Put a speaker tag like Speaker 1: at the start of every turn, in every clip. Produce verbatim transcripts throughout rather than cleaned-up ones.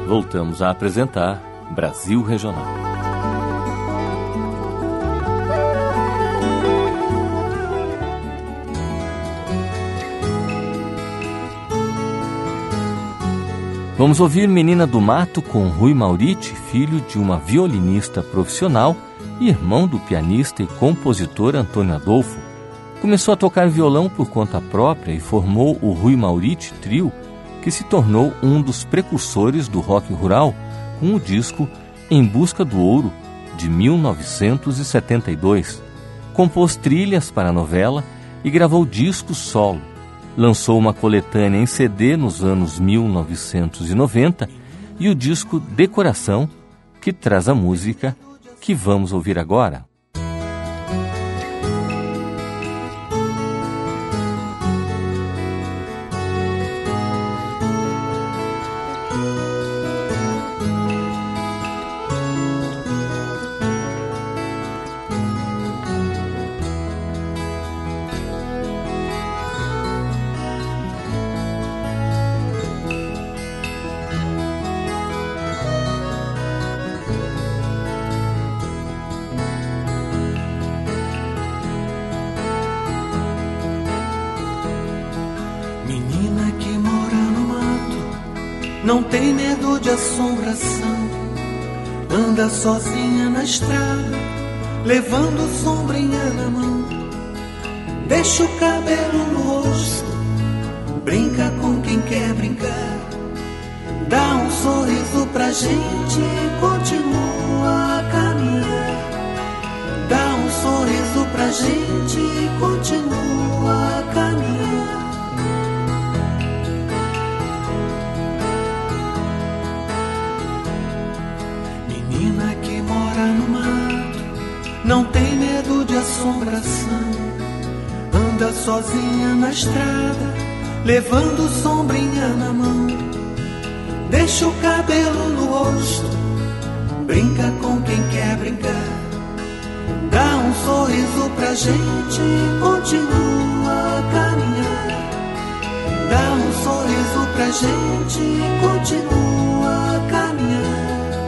Speaker 1: voltamos a apresentar Brasil Regional. Vamos ouvir Menina do Mato com Rui Mauriti, filho de uma violinista profissional e irmão do pianista e compositor Antônio Adolfo. Começou a tocar violão por conta própria e formou o Rui Mauriti Trio, que se tornou um dos precursores do rock rural com o disco Em Busca do Ouro, de mil novecentos e setenta e dois. Compôs trilhas para a novela e gravou discos solo. Lançou uma coletânea em C D nos anos mil novecentos e noventa e o disco Decoração, que traz a música que vamos ouvir agora.
Speaker 2: Não tem medo de assombração, anda sozinha na estrada, levando sombrinha na mão. Deixa o cabelo no rosto, brinca com quem quer brincar. Dá um sorriso pra gente e continua a caminhar. Dá um sorriso pra gente e continua a caminhar. Não tem medo de assombração, anda sozinha na estrada, levando sombrinha na mão. Deixa o cabelo no rosto, brinca com quem quer brincar. Dá um sorriso pra gente e continua a caminhar. Dá um sorriso pra gente e continua a caminhar.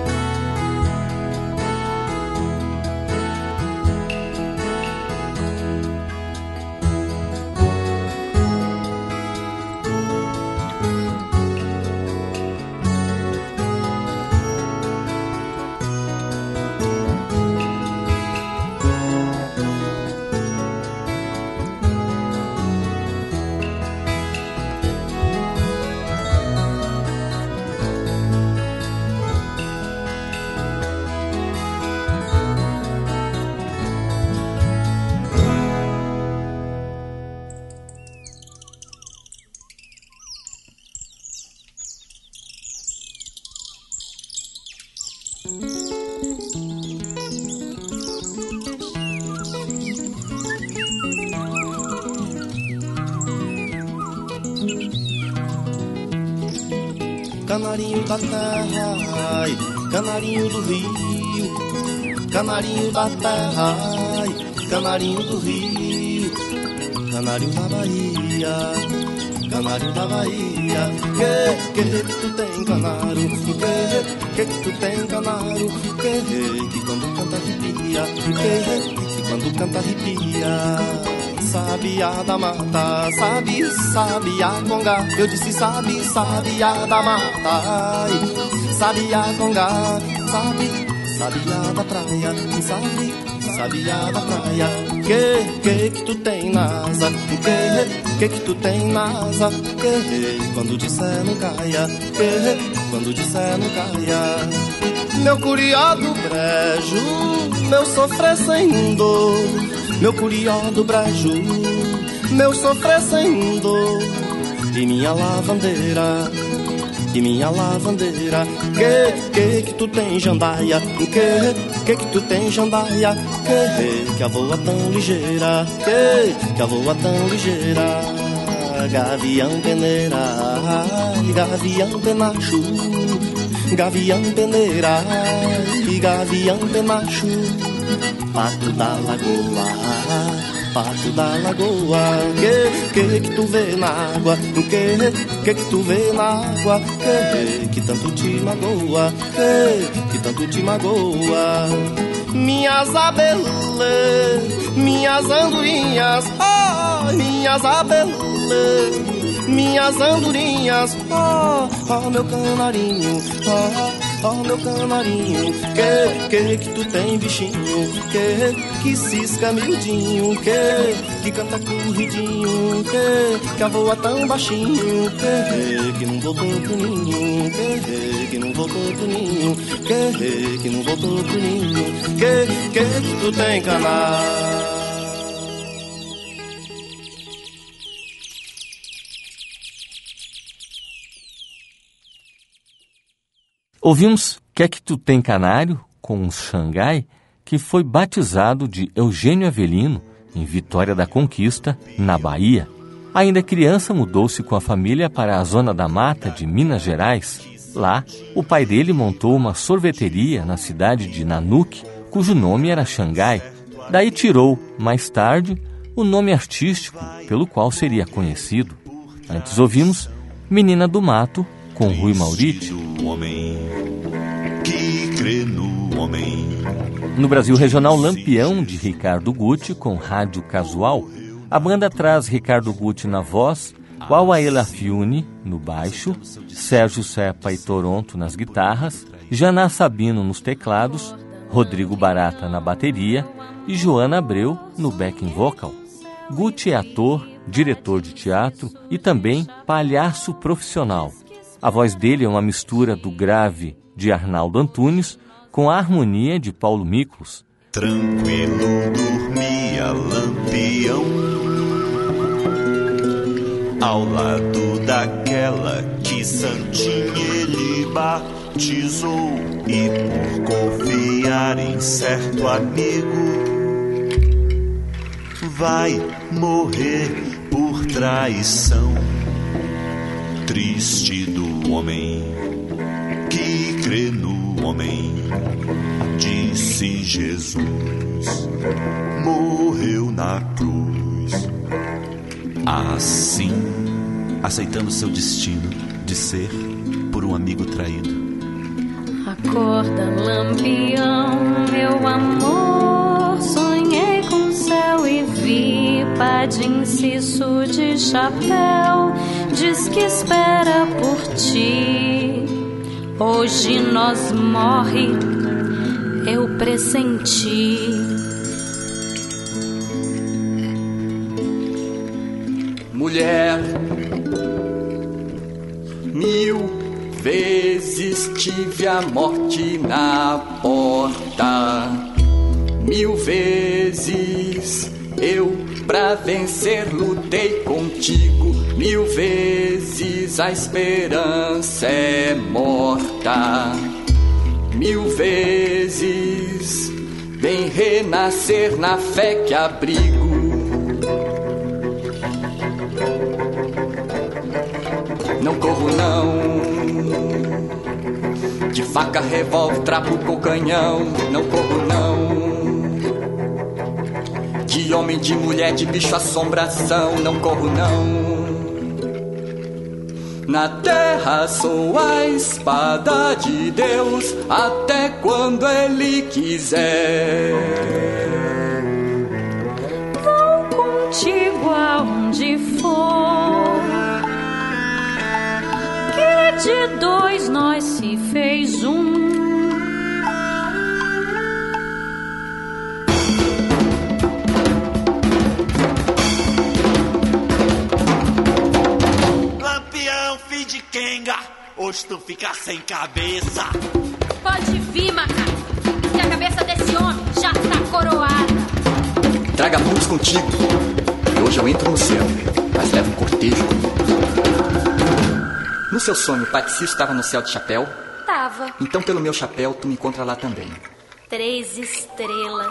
Speaker 3: Canarinho da terra, ai, canarinho do rio, canarinho da terra, ai, canarinho do rio, canário da Bahia, canário da Bahia. Que, que tu tem canário, que, que tu tem canário, que, que quando canta arrepia, que, que quando canta arrepia. Sabiá da mata, sabe, sabiá conga. Eu disse sabe, sabiá da mata, ai, sabiá conga, sabe, sabiá da praia, sabe, sabiá da praia. Que, que que tu tem nasa, que, que que tu tem nasa, que, quando disser não caia, que, quando disser não caia. Meu curió do brejo, meu sofrer sem dor. Meu curió do brejo, meu sofrer sem dor. E minha lavandeira, e minha lavandeira. Que, que que tu tem jandaia, que, que que tu tem jandaia. Que, que a voa tão ligeira, que, que a voa tão ligeira. Gavião peneira, gavião penacho, gavião peneira e gavião penacho. Pato da lagoa, sapato da lagoa. Que, que que tu vê na água? Que, que que tu vê na água? Que, que tanto te magoa? Que, que tanto te magoa? Minhas abelê, minhas andorinhas, oh, minhas abelê, minhas andorinhas, oh, oh, meu canarinho, oh, oh, meu canarinho. Que, que que tu tem, bichinho? Que, que cisca miudinho? Que, que canta corridinho? Que, que voa tão baixinho? Que, que não voltou pro ninho? Que, que não voltou pro ninho? Que, que não voltou pro ninho? Que, que que tu tem, canário?
Speaker 1: Ouvimos Que é que tu tem, canário, com um Xangai, que foi batizado de Eugênio Avelino, em Vitória da Conquista, na Bahia. Ainda criança, mudou-se com a família para a Zona da Mata de Minas Gerais. Lá, o pai dele montou uma sorveteria na cidade de Nanuque, cujo nome era Xangai. Daí tirou, mais tarde, o nome artístico pelo qual seria conhecido. Antes ouvimos Menina do Mato, com Rui Mauriti. No Brasil Regional, Lampião, de Ricardo Gucci, com Rádio Casual. A banda traz Ricardo Gucci na voz, Wauaela Fiune no baixo, Sérgio Sepa e Toronto nas guitarras, Janá Sabino nos teclados, Rodrigo Barata na bateria e Joana Abreu no backing vocal. Gucci é ator, diretor de teatro e também palhaço profissional. A voz dele é uma mistura do grave de Arnaldo Antunes com a harmonia de Paulo Miklos.
Speaker 4: Tranquilo dormia Lampião ao lado daquela que Santinha ele batizou, e por confiar em certo amigo vai morrer por traição. Triste do homem que crê no homem, disse Jesus, morreu na cruz. Assim, aceitando seu destino de ser por um amigo traído.
Speaker 5: Acorda, Lampião, meu amor, sonhei com o céu e vi Padim Cisso de chapéu, diz que espera por ti. Hoje nós morre, eu pressenti.
Speaker 6: Mulher, mil vezes tive a morte na porta, mil vezes eu pra vencer lutei contigo, mil vezes a esperança é morta, mil vezes vem renascer na fé que abrigo. Não corro não, de faca, revólver, trabuco ou canhão. Não corro não, de homem, de mulher, de bicho, assombração. Não corro não, na terra sou a espada de Deus, até quando Ele quiser.
Speaker 5: Vou contigo aonde for, que de dois nós se fez um.
Speaker 7: Lampião, filho de Kenga, hoje tu fica sem cabeça.
Speaker 8: Pode vir, macaco, que a cabeça desse homem já tá coroada.
Speaker 6: Traga muitos contigo, e hoje eu entro no céu, mas levo um cortejo comigo. No seu sonho, o Pai Cisso estava no céu de chapéu?
Speaker 8: Tava.
Speaker 6: Então, pelo meu chapéu, tu me encontra lá também.
Speaker 8: Três estrelas.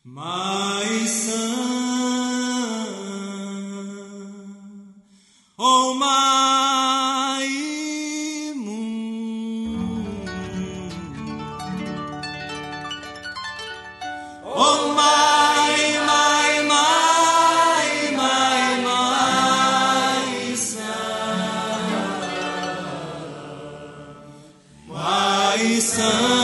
Speaker 2: Maisan, oh Maimun, oh Mai, Mai, Mai, Mai, Maisan, Maisan.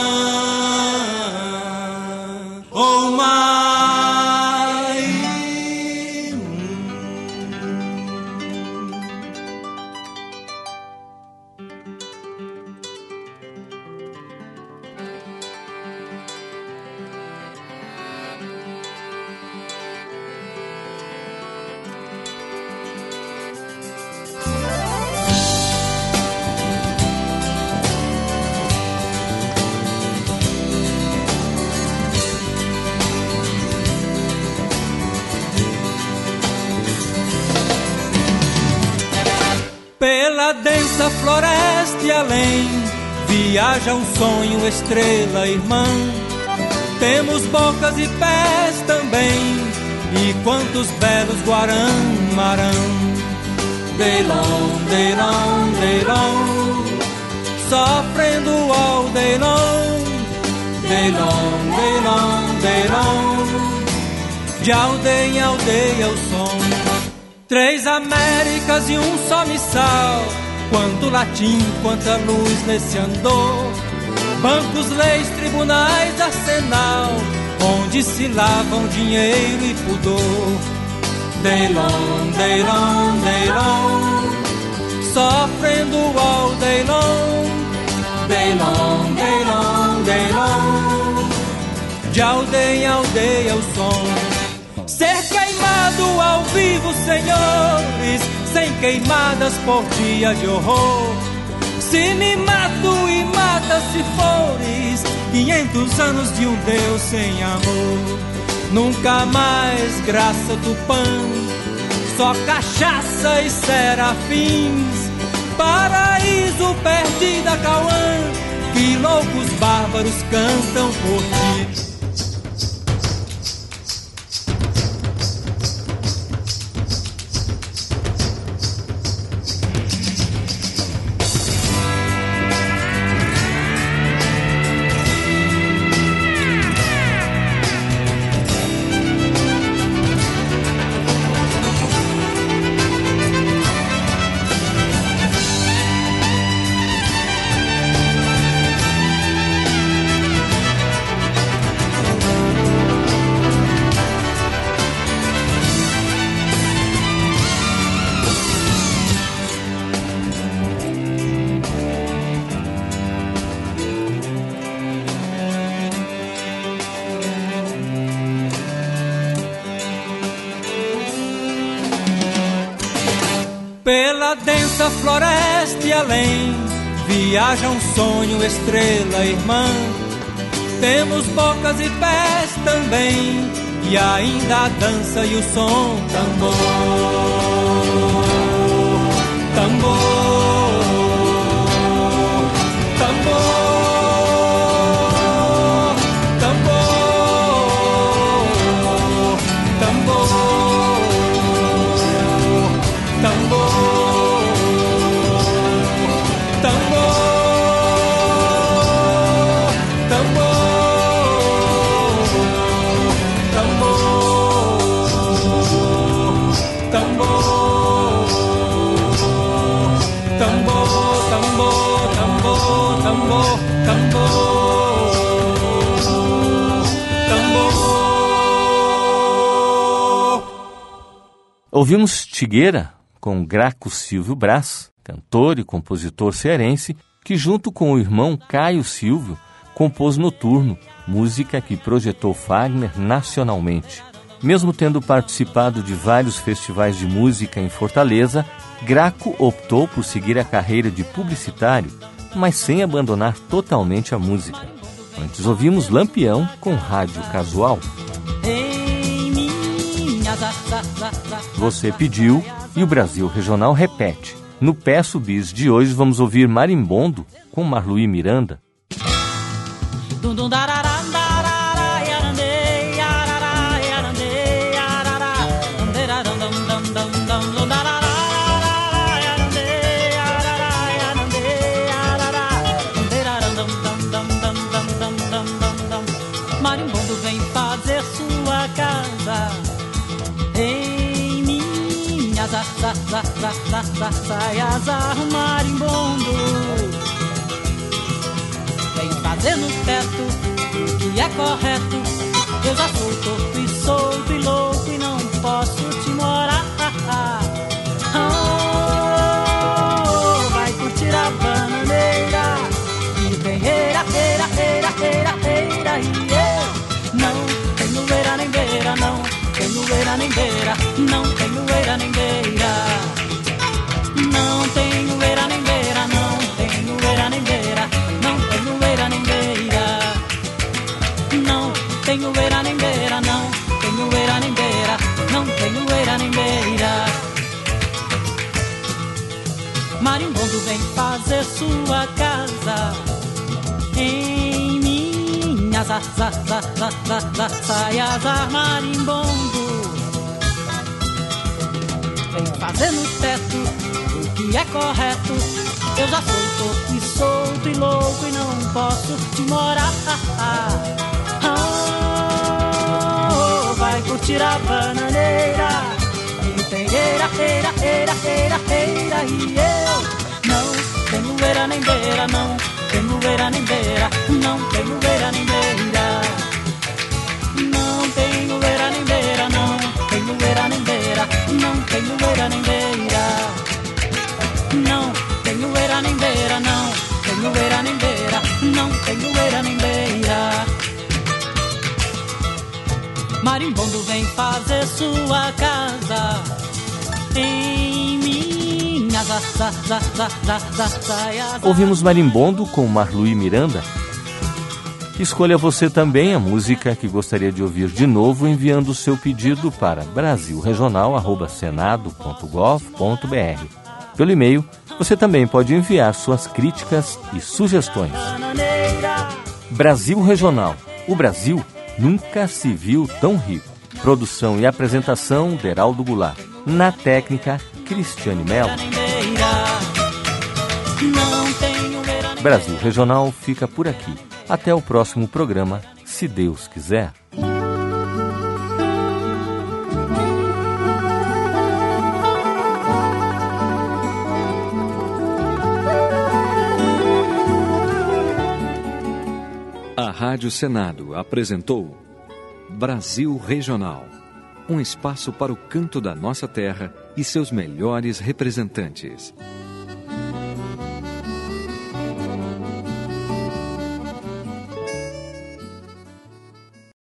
Speaker 9: Pela densa floresta e além, viaja um sonho, estrela irmã. Temos bocas e pés também, e quantos belos guaram-marão. Deilon, deilon, deilon, sofrendo ao deilon. Deilon, deilon, deilon, de aldeia em aldeia o som. Três Américas e um só missal, quanto latim, quanta luz nesse andor. Bancos, leis, tribunais, arsenal, onde se lavam dinheiro e pudor. Deilon, deilon, deilon, sofrendo ao deilon. Deilon, deilon, deilon, de aldeia em aldeia o som. Ser queimado ao vivo, senhores, sem queimadas por dia de horror. Se me mato e mata se fores, quinhentos anos de um Deus sem amor. Nunca mais graça Tupã, só cachaça e serafins. Paraíso perdida Cauã, que loucos bárbaros cantam por ti. Pela densa floresta e além, viaja um sonho, estrela irmã. Temos bocas e pés também, e ainda a dança e o som. Tambor, tambor, tambor, tambor, tambor, tambor.
Speaker 1: Ouvimos Tigueira com Graco Silvio Brás, cantor e compositor cearense, que junto com o irmão Caio Silvio compôs Noturno, música que projetou Fagner nacionalmente. Mesmo tendo participado de vários festivais de música em Fortaleza, Graco optou por seguir a carreira de publicitário, mas sem abandonar totalmente a música. Antes ouvimos Lampião com Rádio Casual. Você pediu e o Brasil Regional repete. No Peço Bis de hoje vamos ouvir Marimbondo com Marluí Miranda.
Speaker 9: fazer sua casa em minhas za, za, za, za, za, za, saias marimbondo. Vem fazer no teto o que é correto. Eu já sou torto e solto e louco e não posso te morar. Oh, vai curtir a bananeira e tem eira, eira, eira, eira, eira. E eu não tenho eira nem beira, não tenho eira nem beira, não tenho eira nem beira. Não tenho eira nem beira, não tenho eira nem beira, não tenho eira nem beira. Não tenho eira nem beira, não tenho eira nem beira, não tenho eira nem beira. Marimbondo vem fazer sua casa em minhas za, za, za, za, za, za, saias marimbondo. Vem fazer no teto o que é correto. Eu já sou torto e solto e louco e não posso te morar. Oh, vai curtir a bananeira e tem eira, eira, eira, eira, eira. E eu não tenho eira nem beira, não tenho eira nem beira, não tenho eira nem beira. Não tenho eira nem beira, não tenho eira nem beira, não tenho eira nem beira. Não tenho eira nem beira, não tenho eira nem beira, não tenho eira nem beira. Marimbondo vem fazer sua casa em minhas za, za, za, za, za, za, saias.
Speaker 1: Ouvimos Marimbondo com Marluí Miranda. Escolha você também a música que gostaria de ouvir de novo, enviando o seu pedido para brasil regional arroba senado ponto gov ponto br. Pelo e-mail, você também pode enviar suas críticas e sugestões. Brasil Regional. O Brasil nunca se viu tão rico. Produção e apresentação, Deraldo Goulart. Na técnica, Cristiane Mello. Brasil Regional fica por aqui. Até o próximo programa, se Deus quiser.
Speaker 10: A Rádio Senado apresentou Brasil Regional, um espaço para o canto da nossa terra e seus melhores representantes.